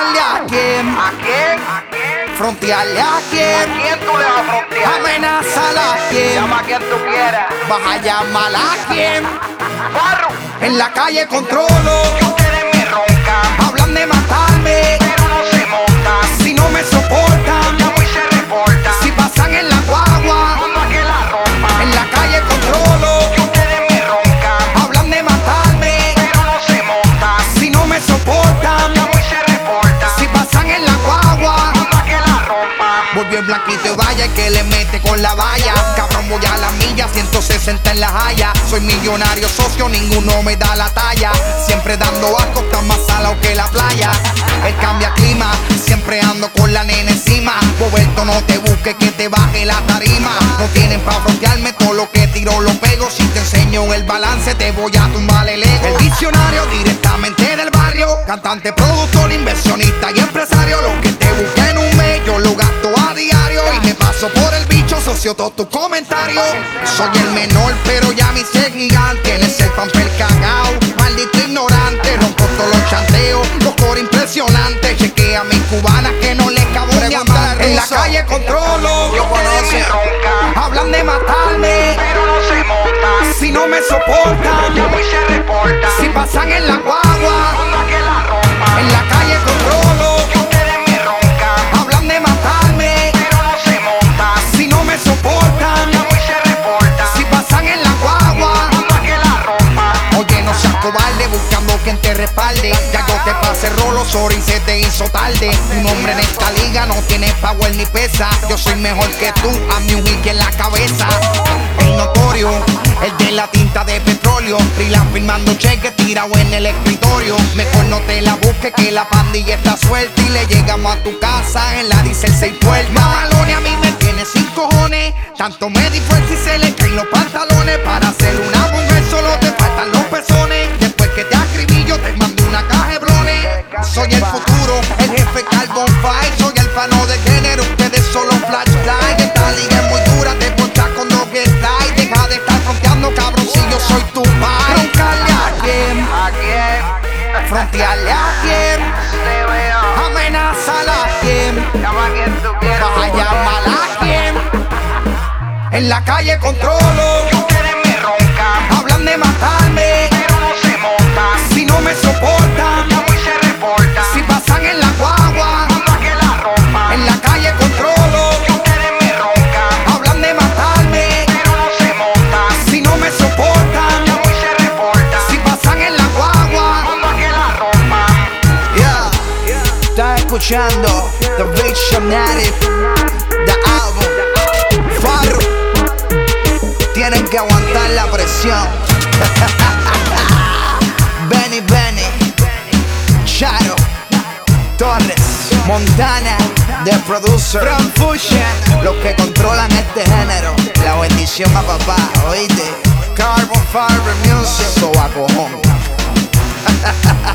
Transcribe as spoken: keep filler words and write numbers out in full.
Roncarle a quién, ¿A quién? ¿A quién? frontearle a ¿A quién, quién tú le vas a frontear? amenazar a quién, Llama a quien tú quieras. vas a llamar a quién. Barro, En la calle controlo, que ustedes me roncan, hablan de matarme. pero no se montan. Si no me soportan, Llamo y se reportan. si pasan en la guagua, Cuando a que la rompan, en la calle controlo, que ustedes me roncan, hablan de matarme. pero no se montan. Si no me soportan, Llamo y se reportan. si pasan en la guagua. Cuando a que la rompan, Volvió el blanquito y vaya que le mete con la valla. Cabrón, voy a la milla, ciento sesenta en la haya. Soy millonario socio, ninguno me da la talla. Siempre dando asco, tan más salado que la playa. Él cambia clima, siempre ando con la nena encima. Roberto, no te busques que te baje la tarima. No tienen pa' frontearme, todo lo que tiro lo pego. Si te enseño el balance, te voy a tumbar el ego. El visionario directamente del barrio. Cantante, productor, inversionista y empresario. Lo que te busqué en un mes, yo lo gasto a diario. Y me paso por el bicho, socio, todos tus comentarios. Soy el menor, pero ya mi sé gigante. Él es el pamper cagao, maldito ignorante. Rompo todos los chanteos, los coros impresionantes. Chequea a mis cubanas que no les cabo un diamante. En la calle controlo, que ustedes me roncan, hablan de matarme. pero no se montan. Si no me soportan, Llamo y se reportan. si pasan en la guagua, Cuando a que la rompan, en la calle controlo, que ustedes me roncan, hablan de matarme. pero no se montan. Si no me soportan, Llamo y se reportan. si pasan en la guagua. Cuando a que la rompan, Oye, no seas cobarde, buscando quien te respalde. Ya yo te pasé rolo, sorry, se te hizo tarde. Un hombre en esta liga no tiene power ni pesa. Yo soy mejor que tú, a mi wiki en la cabeza. El notorio, el de la tinta de petróleo. Rila firmando cheques, tirado en el escritorio. Mejor no te la busques que la pandilla está suelta. Y le llegamos a tu casa en la diésel seis puertas. Malone a mí me tiene sin cojones. Tanto me di fuerza y se le caen los pantalones. Para ser una mujer solo te faltan los pezones. Después que te acribillo te mando una caja de blones. Soy el futuro, el jefe Carbon Fight. Soy el fano de género, ustedes solo flashlight. Esta liga es muy dura, te ponchas con dos que slide. Deja de estar fronteando, cabrón, si yo soy tu pai. Roncarle a quién, ¿a quién? frontearle a quién, Te veo. amenazar a quién, Llama a quien tú quieras. vas a llamar a quién. En la calle controlo, Que ustedes me roncan, hablan de matarme. pero no se montan. Si no me soportan, Llamo y se reportan. si pasan en la guagua, Cuando a que la rompan, en la calle controlo, que ustedes me roncan, hablan de matarme. pero no se montan. Si no me soportan, Llamo y se reportan. si pasan en la guagua. Cuando a que la rompan. Yeah, estás escuchando The Visionary, The Album, Farro. Tienen que aguantar la presión. Benny Benny, Charo, Torres, Montana, The Producer, Frank Fusion, los que controlan este género. La bendición a papá, oíste. Carbon Fiber Music, so a cojón.